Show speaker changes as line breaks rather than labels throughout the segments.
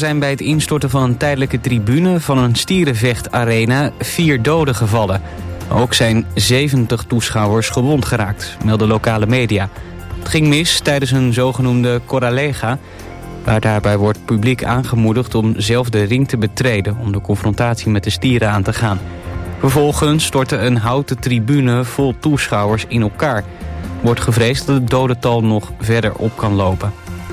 zijn bij het instorten van een tijdelijke tribune van een stierenvechtarena 4 doden gevallen. Ook zijn 70 toeschouwers gewond geraakt, melden lokale media. Het ging mis tijdens een zogenoemde Corralega, waar daarbij wordt publiek aangemoedigd om zelf de ring te betreden om de confrontatie met de stieren aan te gaan. Vervolgens stortte een houten tribune vol toeschouwers in elkaar. Wordt gevreesd dat het dodental nog verder op kan lopen.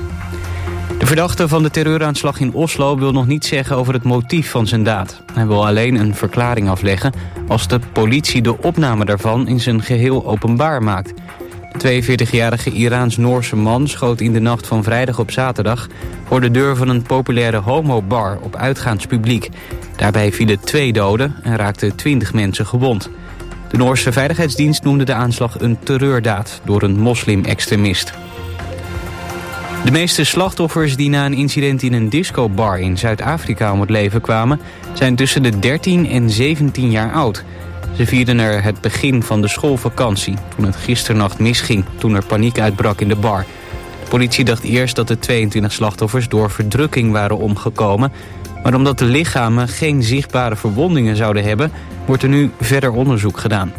De verdachte van de terreuraanslag in Oslo wil nog niet zeggen over het motief van zijn daad. Hij wil alleen een verklaring afleggen als de politie de opname daarvan in zijn geheel openbaar maakt. De 42-jarige Iraans-Noorse man schoot in de nacht van vrijdag op zaterdag voor de deur van een populaire homobar op uitgaans publiek. Daarbij vielen 2 doden en raakten 20 mensen gewond. De Noorse Veiligheidsdienst noemde de aanslag een terreurdaad door een moslim-extremist. De meeste slachtoffers die na een incident in een discobar in Zuid-Afrika om het leven kwamen, zijn tussen de 13 en 17 jaar oud. Ze vierden er het begin van de schoolvakantie, toen het gisternacht misging, toen er paniek uitbrak in de bar. De politie dacht eerst dat de 22 slachtoffers door verdrukking waren omgekomen, maar omdat de lichamen geen zichtbare verwondingen zouden hebben, wordt er nu verder onderzoek gedaan.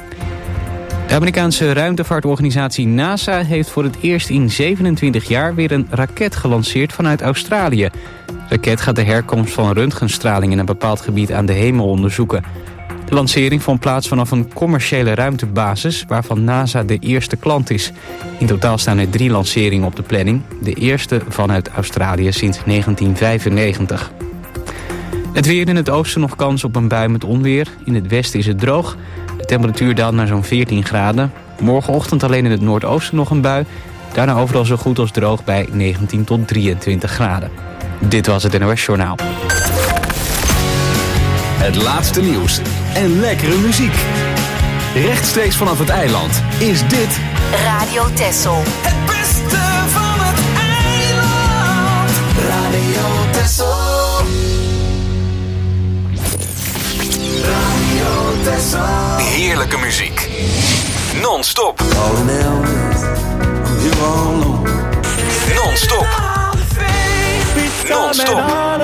De Amerikaanse ruimtevaartorganisatie NASA heeft voor het eerst in 27 jaar weer een raket gelanceerd vanuit Australië. De raket gaat de herkomst van röntgenstraling in een bepaald gebied aan de hemel onderzoeken. De lancering vond plaats vanaf een commerciële ruimtebasis waarvan NASA de eerste klant is. In totaal staan er 3 lanceringen op de planning. De eerste vanuit Australië sinds 1995. Het weer: in het oosten nog kans op een bui met onweer. In het westen is het droog. De temperatuur daalt naar zo'n 14 graden. Morgenochtend alleen in het noordoosten nog een bui. Daarna overal zo goed als droog bij 19 tot 23 graden. Dit was het NOS Journaal.
Het laatste nieuws en lekkere muziek. Rechtstreeks vanaf het eiland is dit
Radio Texel.
Het beste van het eiland. Radio Texel. Radio Texel.
heerlijke muziek. Non-stop. Non-stop. Non-stop.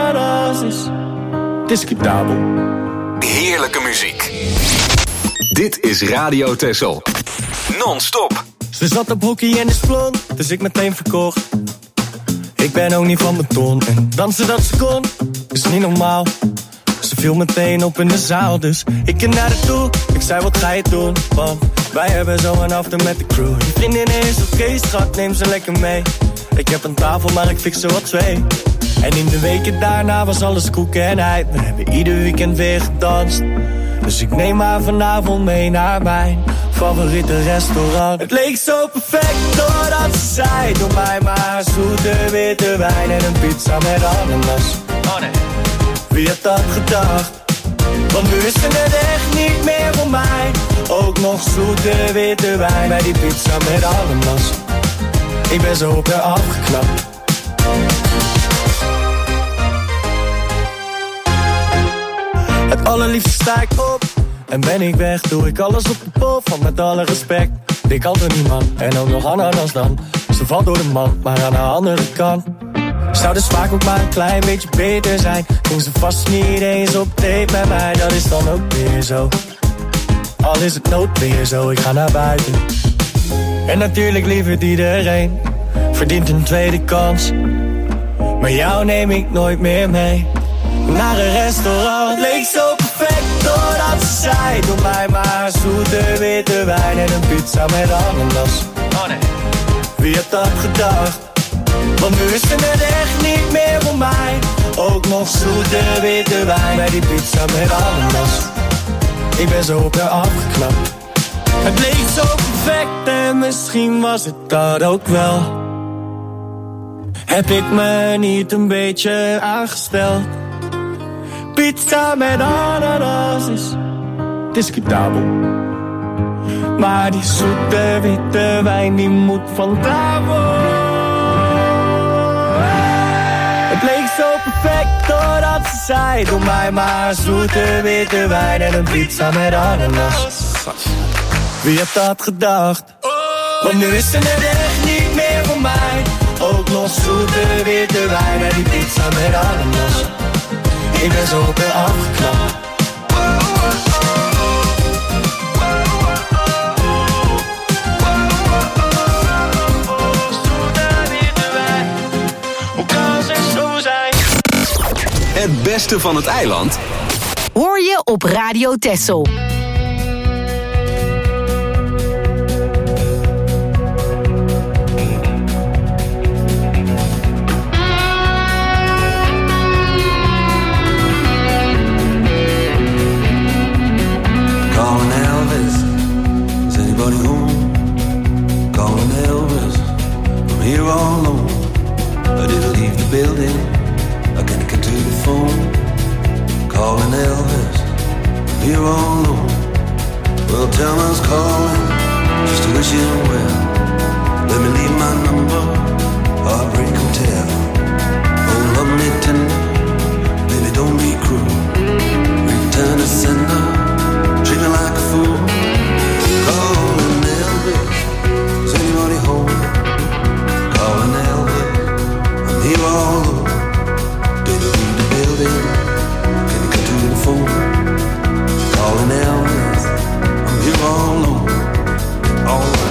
Discutabel.
Heerlijke muziek. Dit is Radio Texel. Non-stop.
Ze zat op hockey en is blond, dus ik meteen verkocht. Ik ben ook niet van beton en dansen dat ze kon, is niet normaal. Ze viel meteen op in de zaal, dus ik ging naar haar toe. Ik zei, wat ga je doen? Want wij hebben zo een after met de crew. Je vriendin is oké, schat, neem ze lekker mee. Ik heb een tafel, maar ik fix er wat 2. En in de weken daarna was alles koeken en ei. We hebben ieder weekend weer gedanst. Dus ik neem haar vanavond mee naar mijn favoriete restaurant. Het leek zo perfect doordat ze zei, doe mij maar zoete witte wijn en een pizza met ananas. Oh nee. Wie had dat gedacht? Want nu is ze net echt niet meer voor mij. Ook nog zoete witte wijn bij die pizza met ananas. Ik ben zo op haar afgeknapt. Het allerliefste sta ik op en ben ik weg. Doe ik alles op de pol van met alle respect. Ik had er niemand en ook nog ananas dan. Ze valt door de man, maar aan de andere kant zou de smaak ook maar een klein beetje beter zijn. Ging ze vast niet eens op date met mij, dat is dan ook weer zo. Al is het noodweer zo, ik ga naar buiten. En natuurlijk lieverd iedereen verdient een tweede kans. Maar jou neem ik nooit meer mee naar een restaurant. Leek zo perfect doordat ze zei, doe mij maar zoete witte wijn en een pizza met ananas. Oh nee. Wie had dat gedacht? Want nu is ze net echt niet meer voor mij. Ook nog zoete witte wijn bij die pizza met ananas. Ik ben zo op haar afgeknapt. Het leek zo perfect en misschien was het dat ook wel. Heb ik me niet een beetje aangesteld? Pizza met ananas is discutabel. Maar die zoete witte wijn die moet van tafel. Het leek zo perfect doordat ze zei, doe mij maar zoete witte wijn en een pizza met ananas. Wie had dat gedacht? Want nu is ze net echt niet meer voor mij. Ook nog zoete witte wijn met die pizza met ananas. Ik ben zo op en afgeknapt.
Het beste van het eiland
hoor je op Radio Texel.
Calling Elvis, is anybody home? Calling Elvis, I'm here all alone. I didn't leave the building, I can't get to the phone. Calling Elvis, I'm here all alone. Well, tell me I was calling, just to wish him well. Let me leave my number, Heartbreak Hotel. Oh, love me tender, baby don't be cruel. Return to sender, treat me like a fool. Calling Elvis, is anybody home? Calling Elvis, I'm here all alone. Didn't leave the building, can't get to the phone. Calling Elvis, I'm here all alone. All right.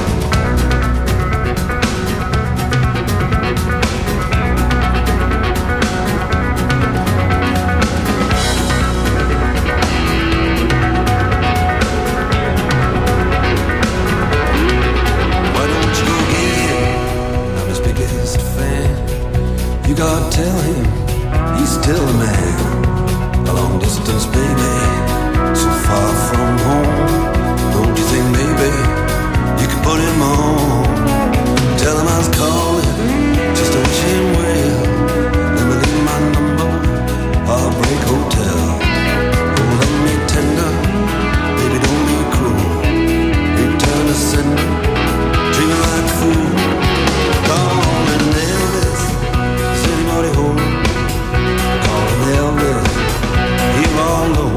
You gotta tell him he's still a man. A long distance baby, so far from home. Don't you think maybe you could put him on? Tell him I was calling, just to wish him well. Let me leave my number, Heartbreak Hotel. Oh, love me tender, baby don't be cruel. Return to sender, treat me like a fool. Calling Elvis, is anybody home? Calling Elvis, here all alone.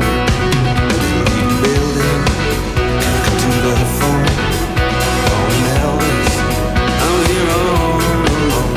Leave the building, can't get to the phone. Calling Elvis, I'm here all alone.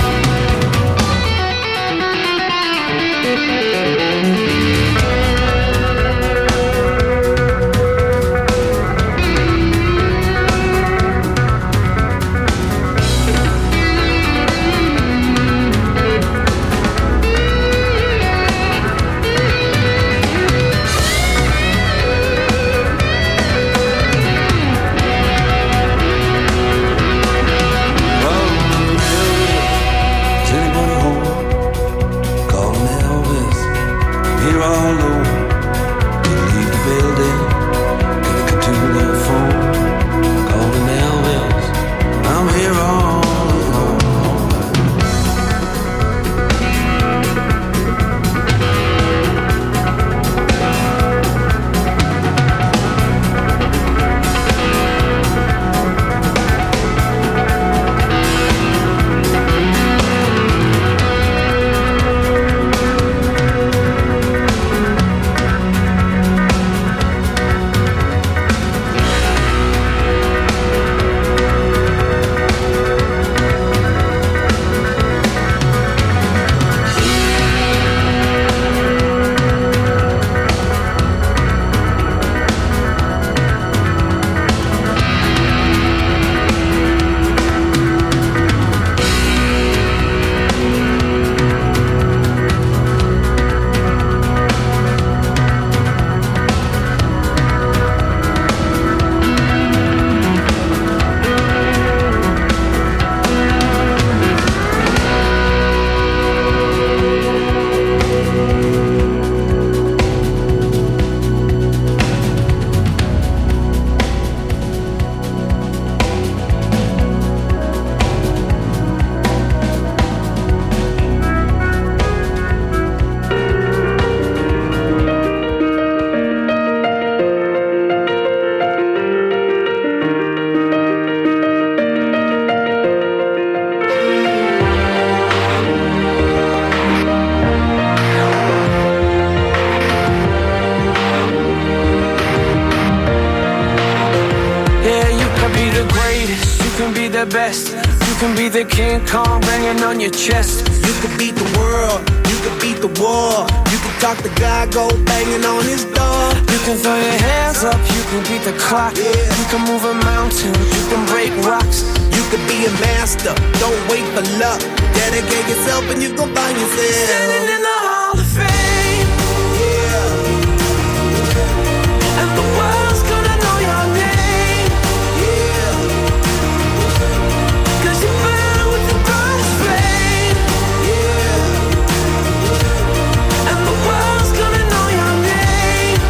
the best. You
can be the King Kong banging on your chest.
You could beat the world, you could beat the war. You could talk to God, go banging on his door.
You can throw your hands up, you can beat the clock. You can move a mountain, you can break rocks.
You could be a master, don't wait for luck. Dedicate yourself and you gon' find yourself
standing in the Hall of Fame. Yeah. And the world's gonna know your name.
Yeah.
'Cause you burn with the brightest flame.
Yeah.
And the world's gonna know your name.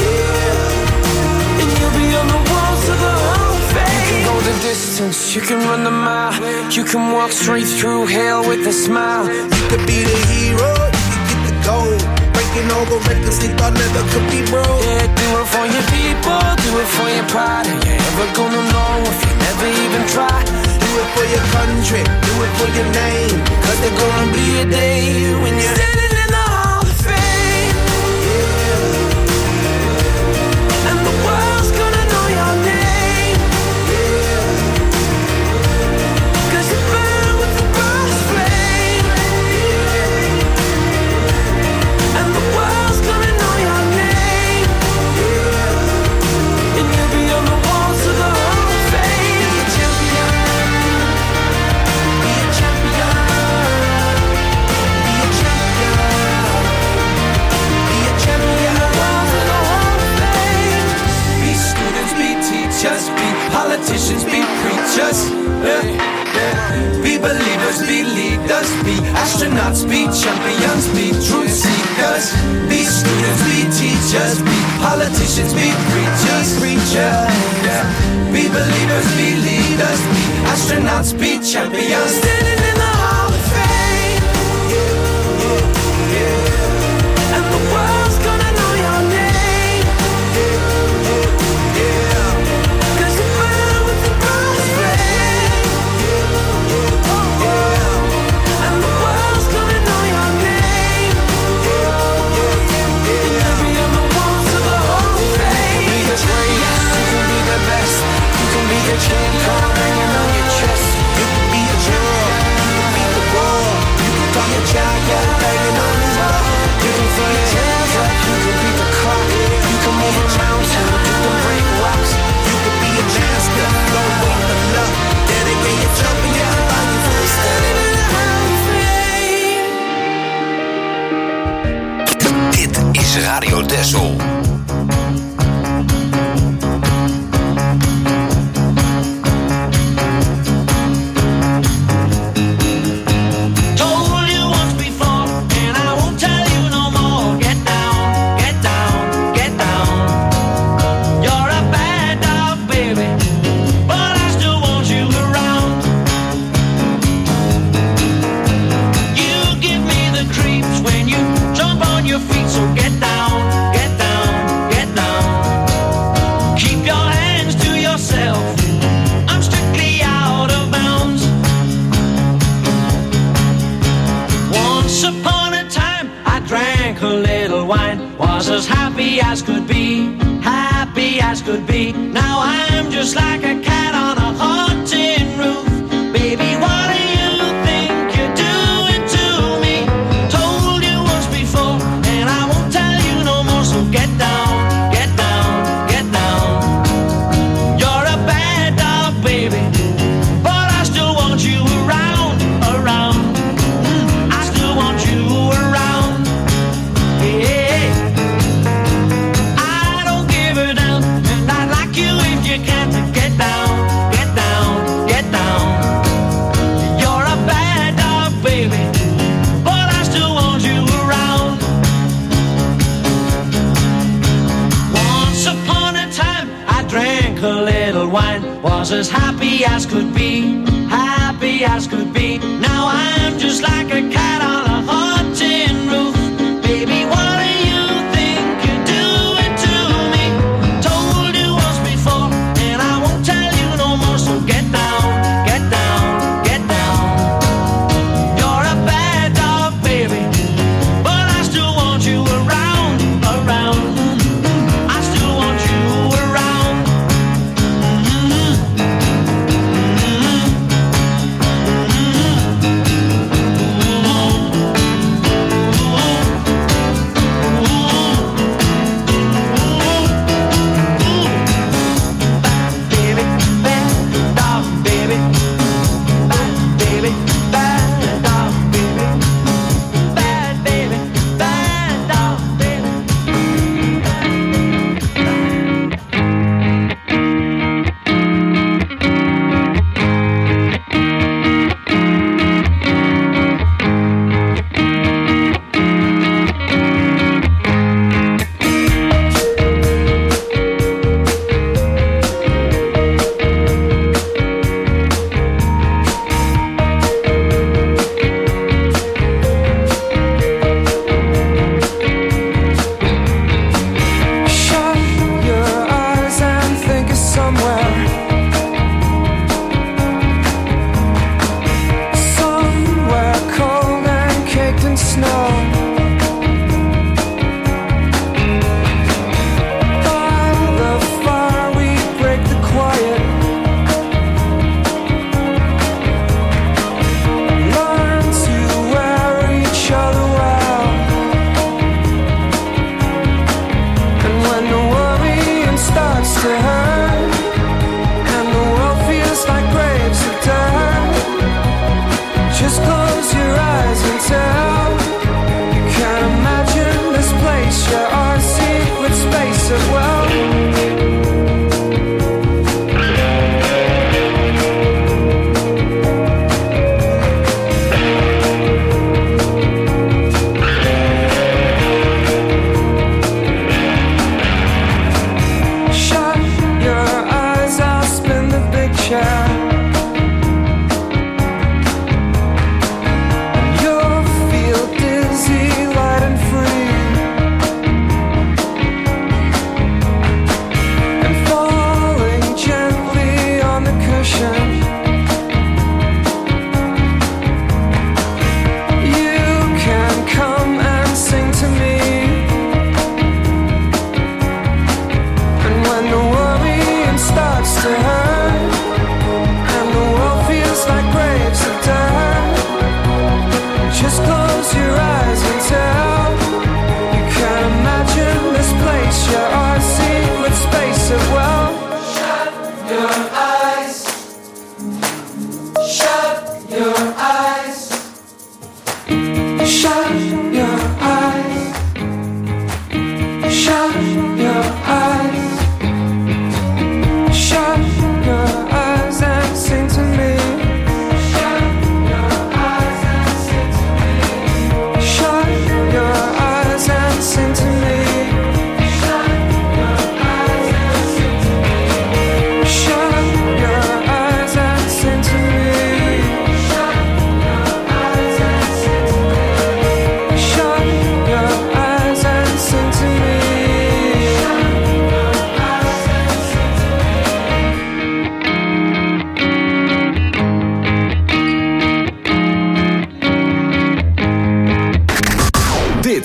Yeah.
And you'll be on the walls of the Hall of Fame. You can go the distance, you can run the mile. You can walk straight through hell with a smile.
You could be the hero, you could get the gold. Breaking all the records they thought never could be broke.
Yeah, do it for your people, do it for your pride. And you're ever gonna know if you never even try.
Do it for your country, do it for your name.
'Cause there's gonna be a day when you're standing in the Hall of Fame.
Yeah.
And the world's gonna know your name.
Yeah.
'Cause you burn with the brightest flame. Yeah. And the world's gonna know your name. Yeah. And you'll be on the walls of the Hall of Fame. Be a champion. Be a champion. Be a champion. Be a champion. On the walls of the Hall of Fame.
Be students, be teachers, be politicians, be preachers. Yeah, yeah. Be believers, be leaders, be astronauts, be champions, be truth seekers. Be students, be teachers, be politicians, be preachers, yeah. Be believers, be leaders, be astronauts, be champions.
Standing in the Hall of Fame. And the world's gonna know your name. 'Cause you burn with the brightest flame. And the world's gonna know your name. And you'll be on the walls of the Hall of Fame.
Be the greatest, you can be the best. You can be the King Kong banging on your chest.
You could be a hero, you could beat the war. You could talk to God, go banging on his door.
You can throw your hands up, you can beat the clock. You can move a mountain, you can break rocks.
You could be a master, don't wait for luck. Dedicate yourself and you can find yourself
Standing in the Hall of Fame.
Dit is Radio Texel.
Told you once before, and I won't tell you no more. Get down, get down, get down. You're a bad dog, baby, but I still want you around. You give me the creeps when you jump on your feet, so get down, get down, get down. Keep your hands to yourself. I'm strictly out of bounds. Once upon a time, I drank a little wine, was as happy as could be, happy as could be. Now I'm just like a cat on a hot tin roof. Baby, what do you think you're doing to me? Told you once before, and I won't tell you no more, so get down, get down, get down. You're a bad dog, baby, but I still want you around, around. I still want you around. Yeah. I don't give a damn, and I'd like you if you can to get down, get down, get down. You're a bad dog, baby, but I still want you around. Once upon a time, I drank a little wine, was as happy as could be, happy as could be. Now I'm just like a cat on a hot tin roof. Baby, what do you think you're doing to me? Told you once before, and I won't tell you no more, so get down, get down, get down. You're a bad dog, baby, but I still want you around, around. I still want you around.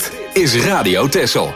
Dit is Radio Texel.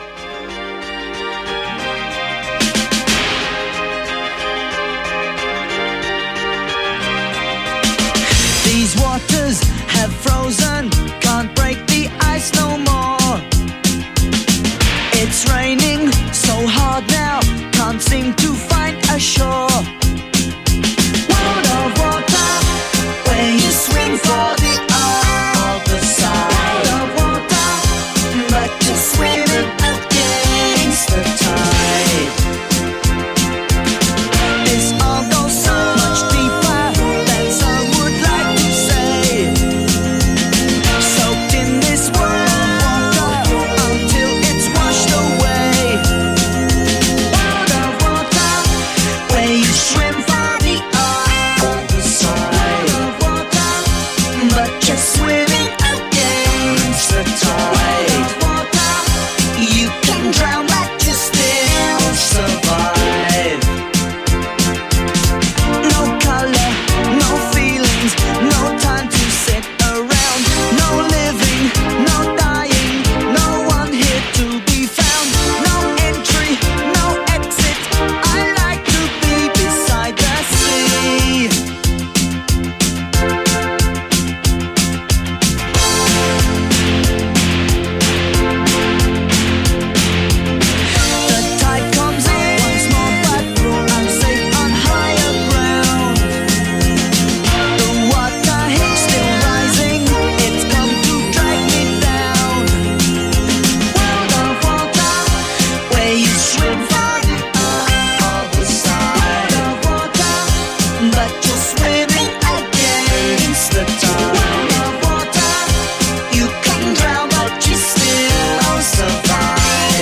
These waters have frozen, can't break the ice no more. It's raining so hard now, can't seem to find a shore. World of water, where you swim for the other side of water, but you're swimming against the tide. This all goes so much deeper than some would like to say. Soaked in this world of water until it's washed away. World of water, where you swim for the other side of water, but you're swimming against the tide. Water, you can drown but you still survive. No color, no feelings, no time to sit around. No living, no dying, no one here to be found. No entry, no exit. I like to be beside the sea. The tide comes in once more, but I'm safe on higher ground. The water is still rising, it's come to drag me down. World of water, where you swim for the other side of water, but you're swimming against the tide. World of water, you can drown but you still survive.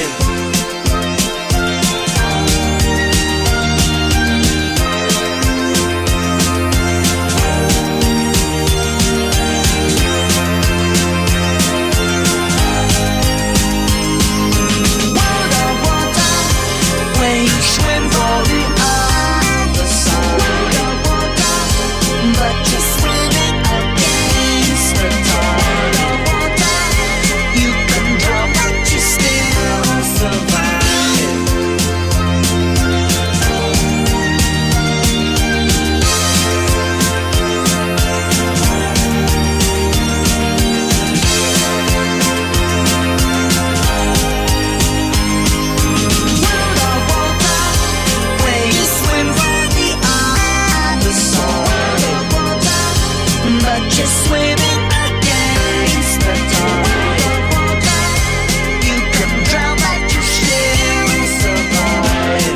World of water, where you swim for the other side of water, but you're swimming against the tide of water. You can drown but you still survive. World of water, where you swim for the other side of water, but you're swimming against the tide of water. You can drown but you still survive.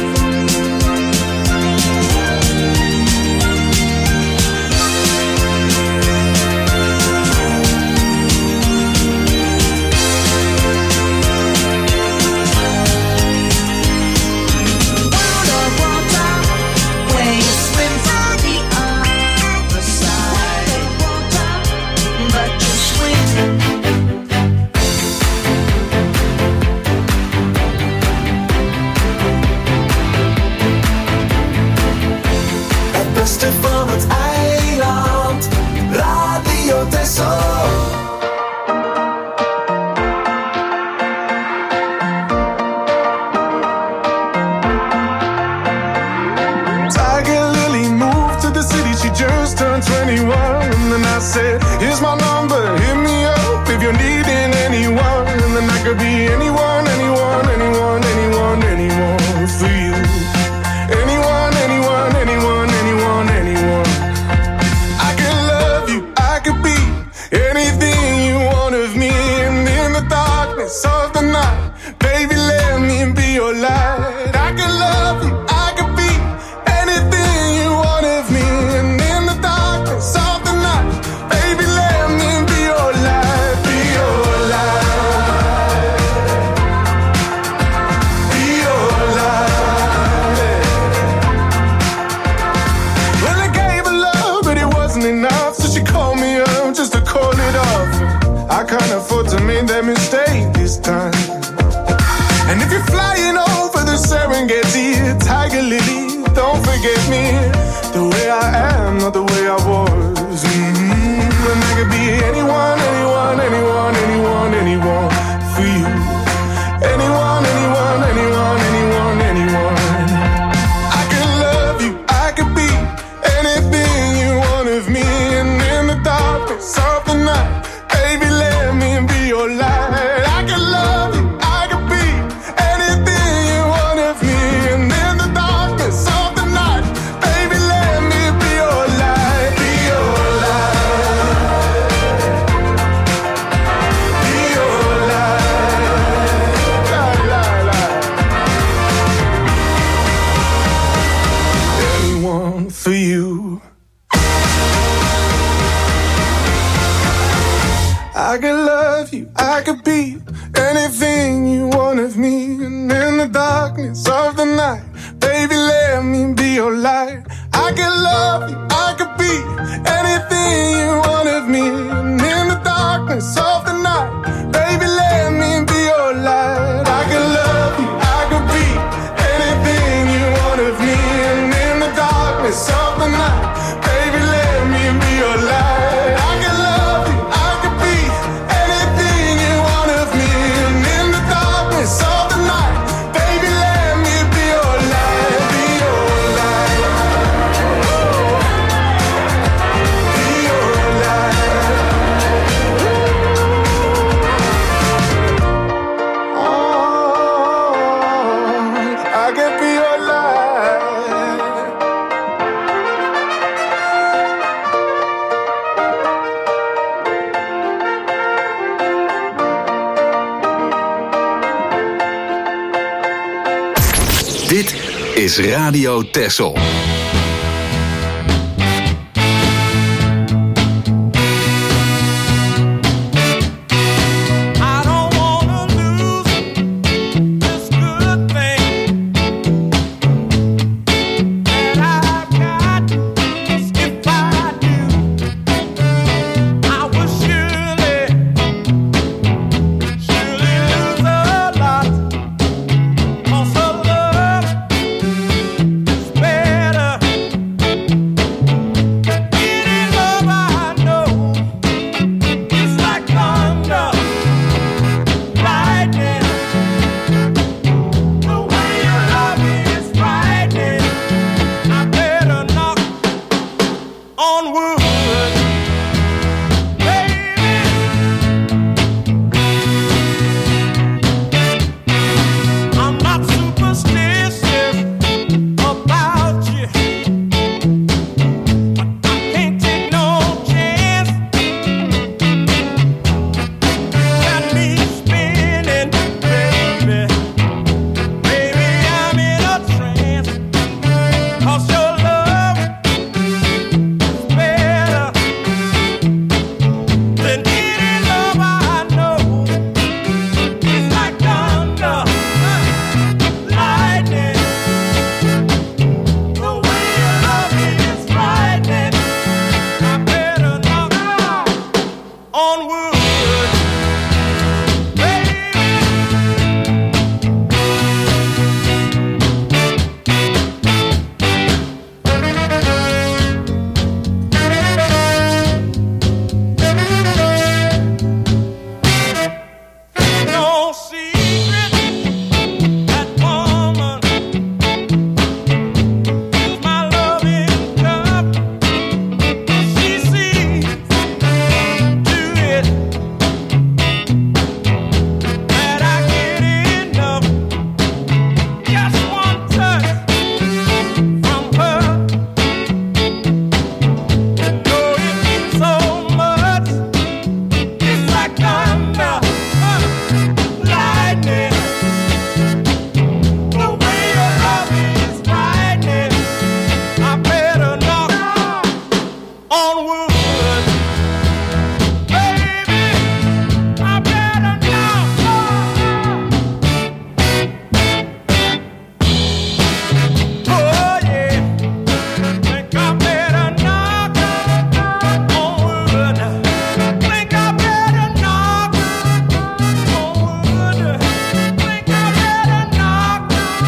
World of water, where you swim for the other side of water, but you swim.
Het beste van het eiland, Radio Texel.
Tiger Lily moved to the city, she just turned 21. And then I said, here's my number, hit me up if you're needing anyone. And then I could be anyone, anyone, anyone, anyone, anyone for you. Anyone, anyone, anyone, anyone, anyone. I could love you, I could be anything you want of me. And in the darkness of the night, baby, let me be your light. I could love you, I could be anything you want of me. And in the darkness of the night, baby, let me be your light, be your light, be your light. Well, I gave her love, but it wasn't enough, so she called me up just to call it off. I can't afford to make that mistake this time. And if you're flying over the Serengeti, Tiger Lily, don't forget me. The way I am, not the way I was. And I could be anyone, anyone, anyone, anyone, anyone for you.
I could be anything you want of me. And in the darkness of the night, baby, let me be your light. I could love you, I could be anything you want of me. And in the darkness of the night, baby, let me be your light. I could love you, I could be anything you want of me. And in the darkness of the night, baby, let me be your light. I could love you, I could be anything you want of me. And in the darkness of the night, baby, let me be your light, be your light, be your light. Oh, I could be your light.
Dit is Radio Texel.
I don't wanna lose this good thing that I've got. 'Cause if I do, I will surely lose a lot. 'Cause her love is better. Any love I know is like thunder, lightning. The way you love me is frightening. I better knock on wood, baby. I'm not superstitious about you, but I can't take no chance. Got me spinning, baby. Baby, I'm in a trance. 'Cause your love is better than any love I know. It's like thunder, lightning. The way you love me is frightening. I better knock on wood, baby. No secret that woman is my loving cup. She sees to it that I get enough. Just one touch from her, know it means so much. It's like thunder, lightning. The way you love me is frightening. I better knock on wood, baby. I better knock. Oh yeah, think I better knock on wood. Think I better knock on wood. Think I better knock.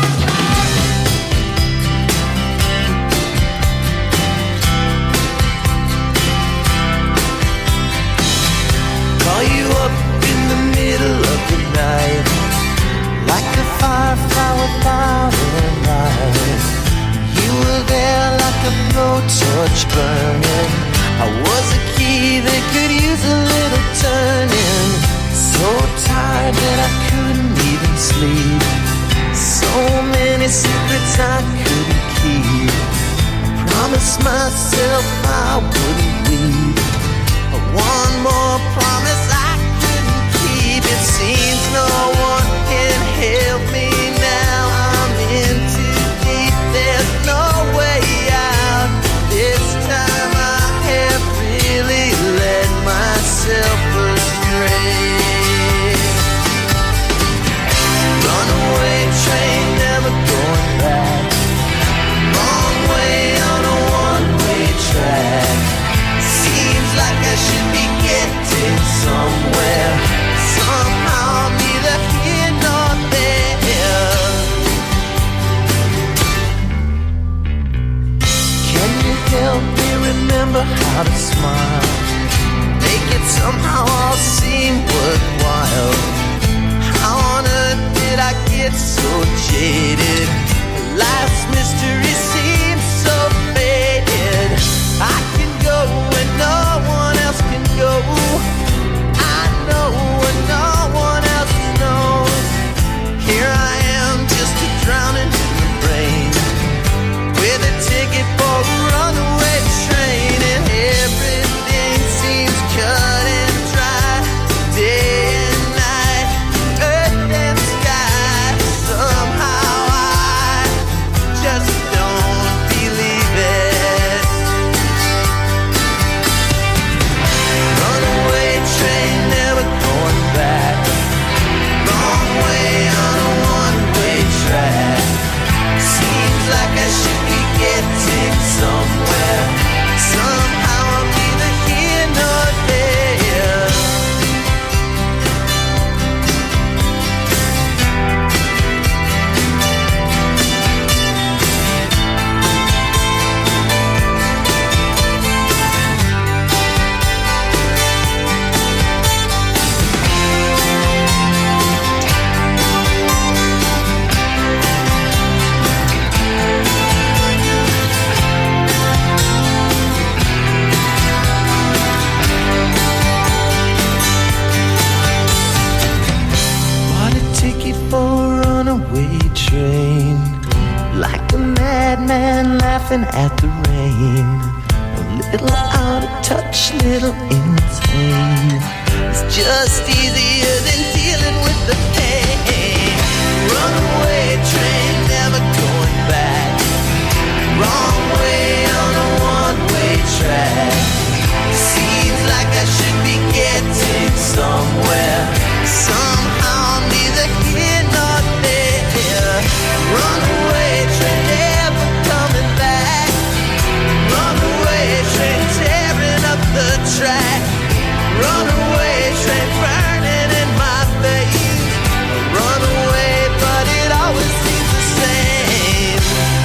Call you up in the middle of the night, like a firefly without a light. You were there like a blowtorch burning. I was a key that could use a little turning. So tired that I couldn't even sleep. So many secrets I couldn't keep. I promised myself I wouldn't leave. One more promise I couldn't keep. It seems no one can help me now. I'm in too deep. There's no way out. This time I have really led myself astray. jaded. Life's mystery seems so faded. I can go when no one else can go. I know when no one else knows. Here I am, just a drowning in the rain, with a ticket for a runaway train, and everything seems cut and dry. Day and night, earth and sky. Somehow I just don't believe it. Runaway train, never going back. Wrong way on a one-way track. Seems like I should be getting somewhere. Somehow I'm neither here nor there. Bought a ticket for a runaway train, like a madman laughing at the rain. A little out of touch, little insane. It's just easier than dealing with the pain. Runaway train, never going back. Wrong way on a one-way track. Seems like I should be getting somewhere. Somehow I'm neither here nor there. Runaway train, never coming back. Runaway train, tearing up the track. Runaway train, burning in my face. Runaway, but it always seems the same.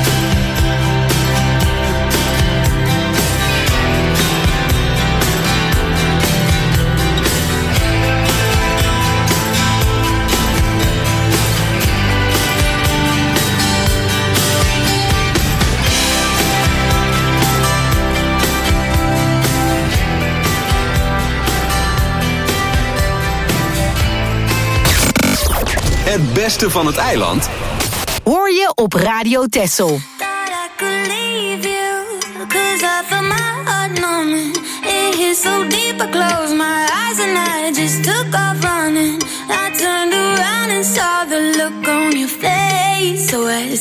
Het beste van het eiland
Hoor je op Radio Texel.
Thought I could leave you, 'cause I felt my heart numbing. It hit so deep, I closed my eyes and I just took off running. I turned around and saw the look on your face. So I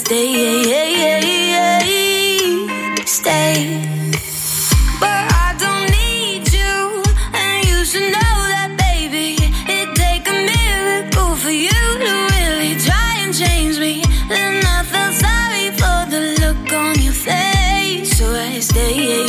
stay. But I don't need you, and you should know that, baby. It'd take a miracle for you to really try and change me. Then I felt sorry for the look on your face. So I stay.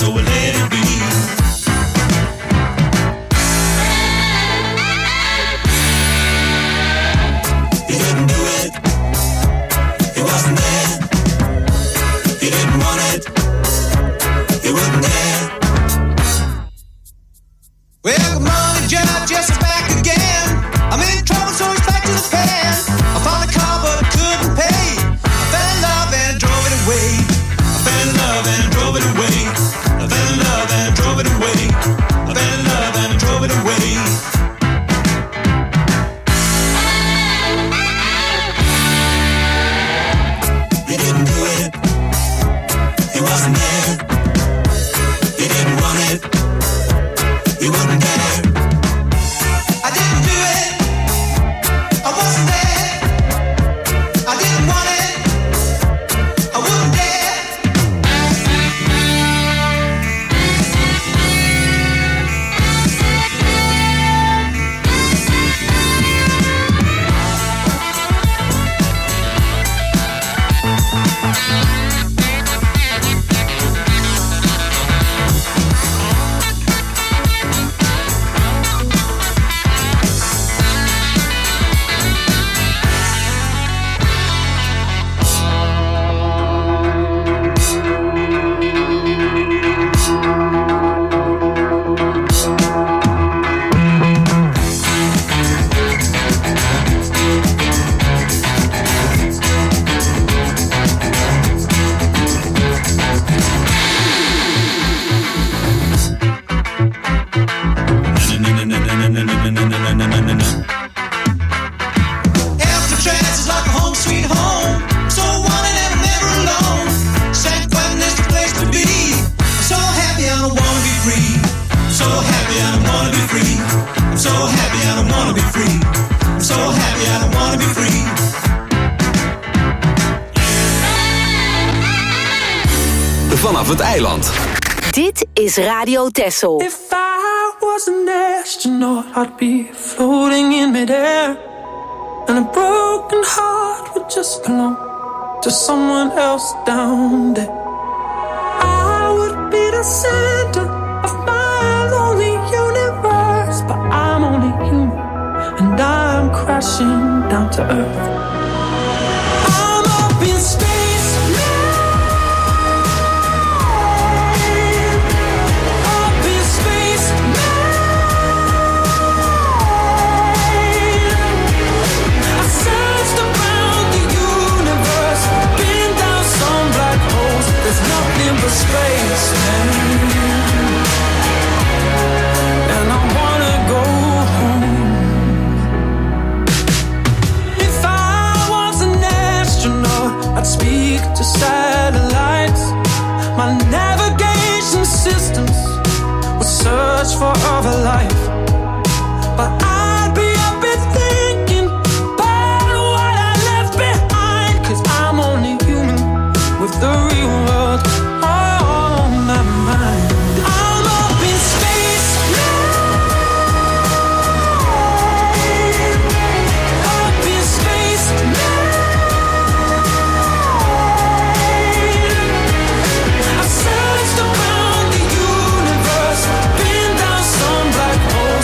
so I let it be. He didn't do it. He wasn't there. He didn't want it. He wasn't there.
Well, good morning, Judge, yes, it's back again. I'm in trouble, so it's back to the pen. I found a car, but I couldn't pay. I fell in love and I drove it away. I fell in love and I drove it away. I fell in love and I drove it away. I fell in love and I drove it away.
He didn't do it. He wasn't there. He didn't want it. He wasn't there.
I didn't do it. I wasn't there. I didn't want it. I wouldn't dare. After trance is like a home sweet home. So wanted and I'm never alone. San Quentin is the place to be. I'm so happy I don't wanna be free. I'm so happy I don't wanna be free. I'm so happy I don't wanna be free. I'm so happy I don't wanna be free.
Vanaf het eiland.
Dit is Radio Texel.
If I was an astronaut, I'd be floating in midair, and a broken heart would just belong to someone else down there. I would be the center of my lonely universe, but I'm only human, and I'm crashing down to earth. I'm up in space now. There's nothing but space, man. And I wanna go home. If I was an astronaut, I'd speak to satellites. My navigation systems would search for other life. But I'd be up and thinking about what I left behind, 'cause I'm only human with the real world on my mind. I'm up in space now. Up in space now. I searched around the universe, been down some black hole.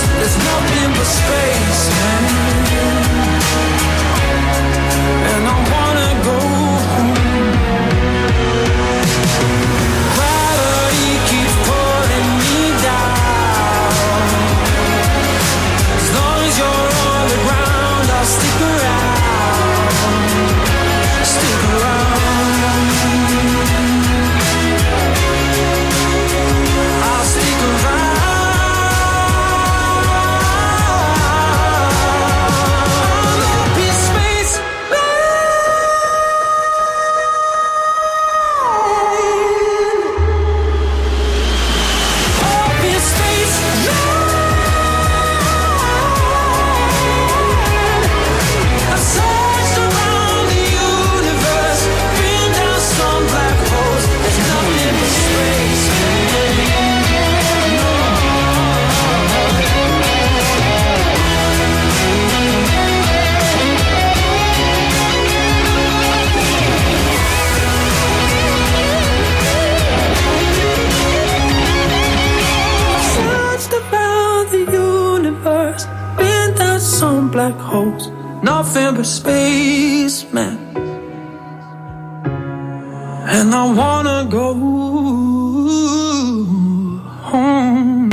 on black holes, nothing but space, man. And I wanna go home.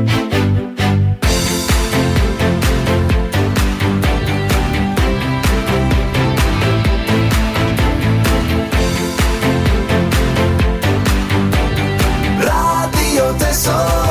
Radio Tesoro.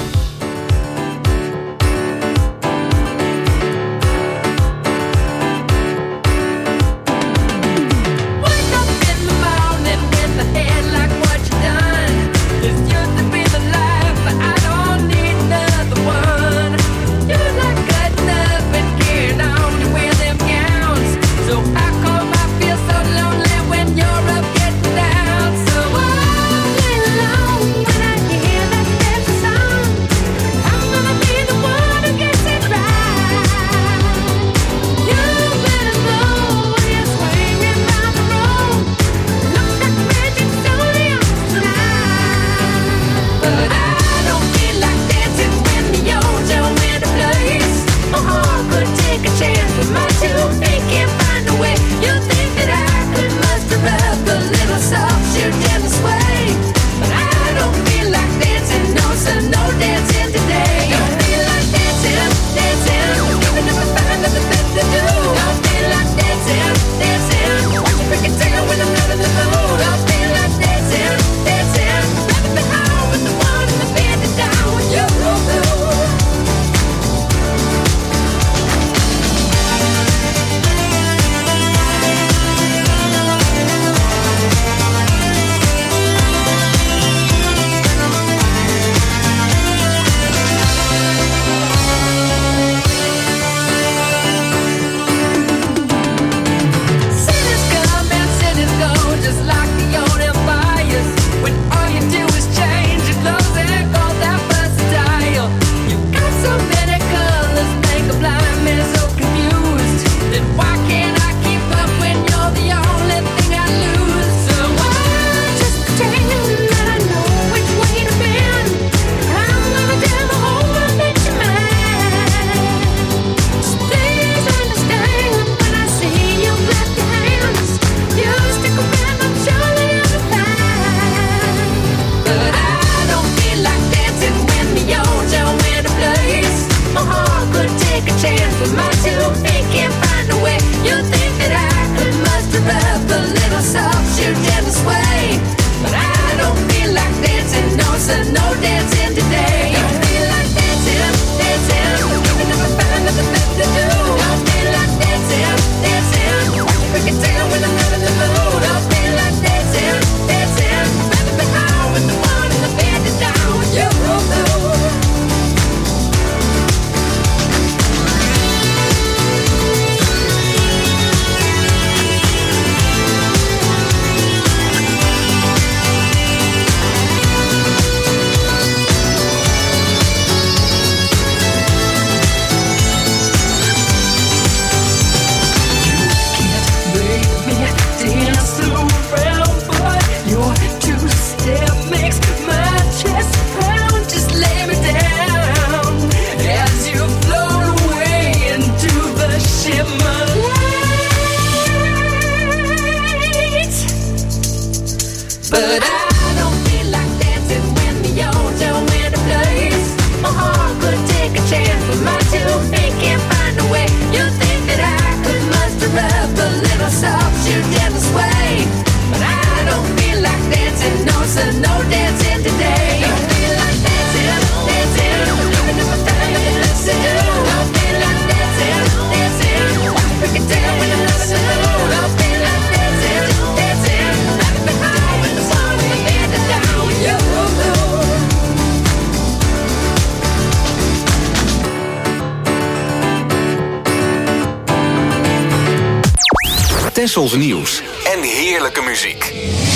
Tessels nieuws en heerlijke muziek.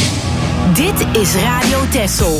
Dit is Radio Tessel.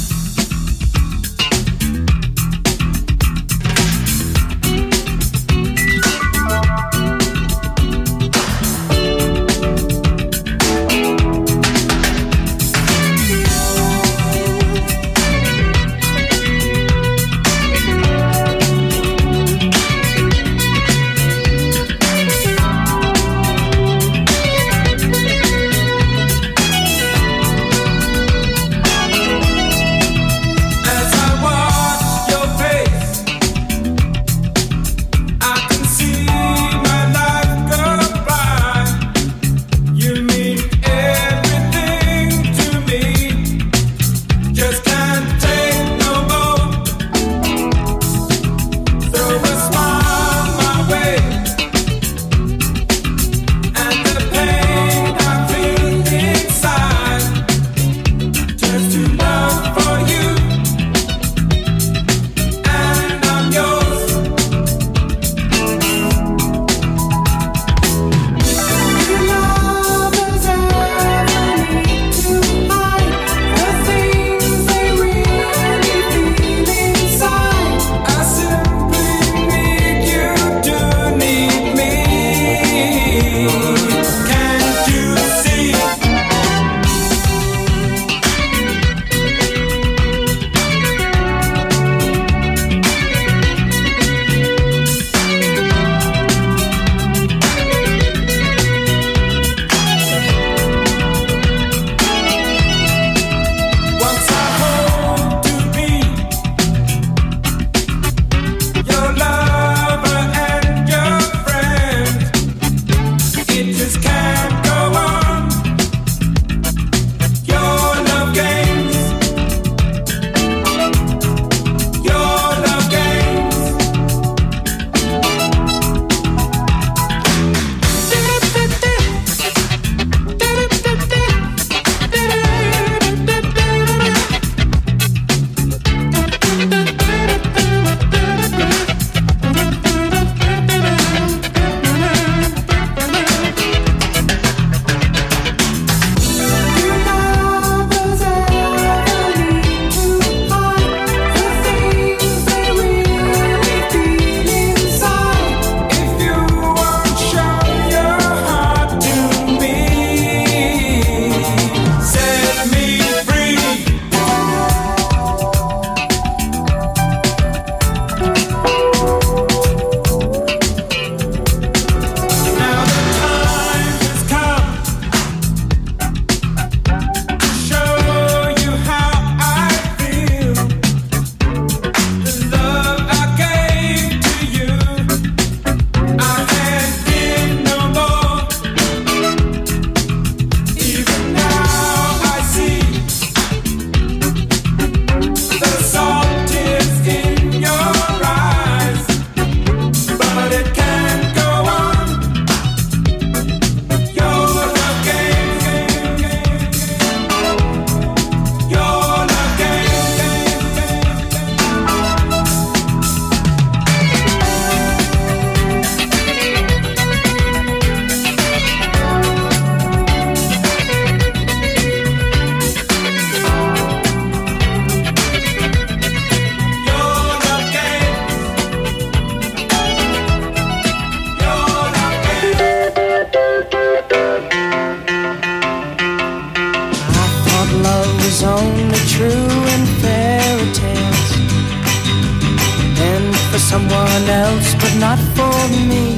else, but not for me.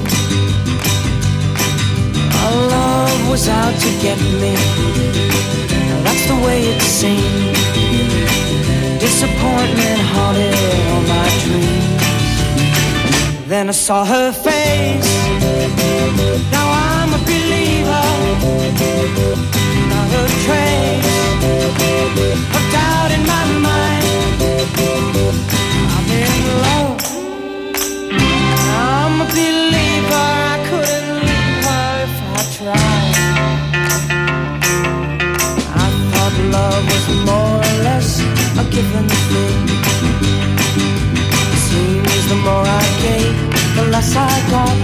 Our love was out to get me. That's the way it seemed. Disappointment haunted all my dreams. Then I saw her face. Now I'm a believer. Not a trace of doubt in my mind. I'm in love. I'm a believer. I couldn't leave her if I tried. I thought love was more or less a given thing. Seems the more I gave, the less I got.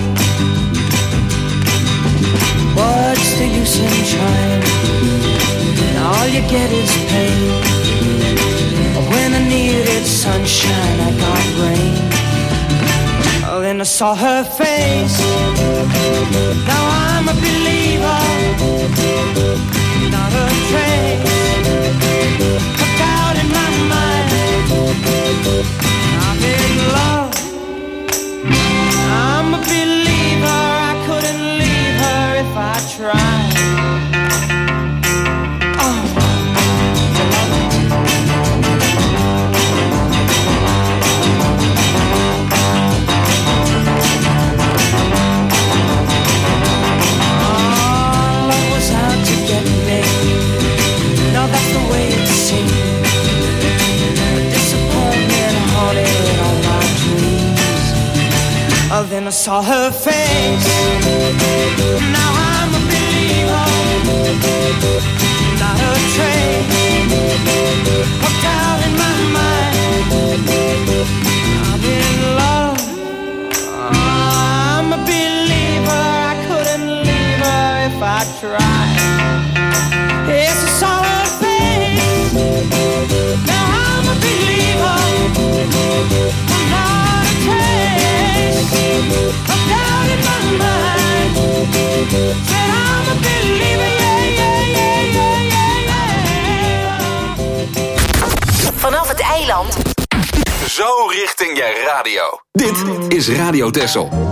What's the use in trying? All you get is pain. When I needed sunshine, I got rain. Oh, then I saw her face. Now I'm a believer. Not a trace of doubt in my mind. I'm in love. I'm a believer. I couldn't leave her if I tried. That's the way it seemed. Disappointment haunted all my dreams. Oh, then I saw her face. Now I'm a believer. Not a trace of doubt in my mind. I'm in love. I'm a believer. I couldn't leave her if I tried. Yes, I saw her face. Now I'm a believer. I'm not a trace of doubt in my mind. Said I'm a believer, yeah, yeah, yeah, yeah, yeah.
Vanaf het eiland.
Zo richting je radio. Dit is Radio Texel.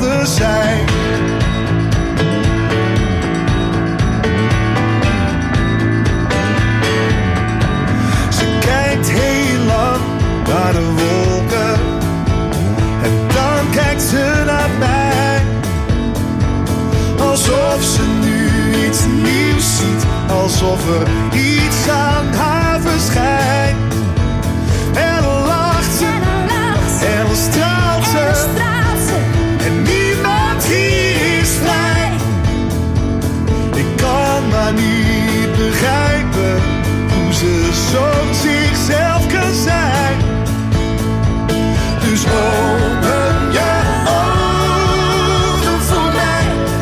we zijn. Ze kijkt heel lang naar de wolken en dan kijkt ze naar mij, alsof ze nu iets nieuws ziet, alsof er iets aan haar verschijnt. En dan lacht ze, en dan straalt ze, en niemand hier is vrij. Ik kan maar niet begrijpen hoe ze zo zichzelf kan zijn. Dus open je ogen voor mij.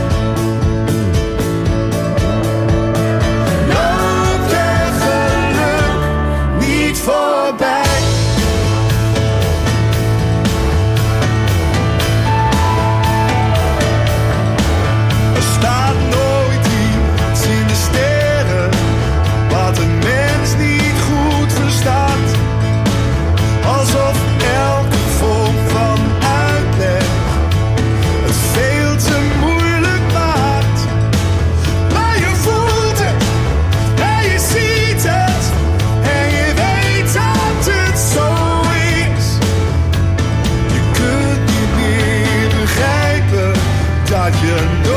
Loop je geluk niet voorbij. Er staat nooit iets in de sterren wat een mens niet goed verstaat. Alsof elke vorm van uitleg het veel te moeilijk maakt. Maar je voelt het, en je ziet het, en je weet dat het zo is. Je kunt niet meer begrijpen dat je